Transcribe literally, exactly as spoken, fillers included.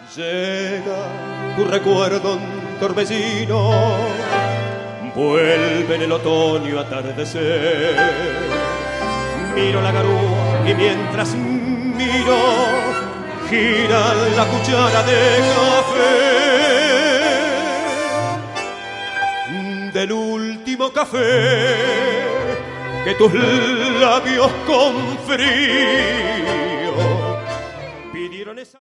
Llega tu recuerdo un torbellino, vuelve en el otoño atardecer. Miro la garúa y mientras miro, gira la cuchara de café. Del último café que tus labios con frío pidieron esa...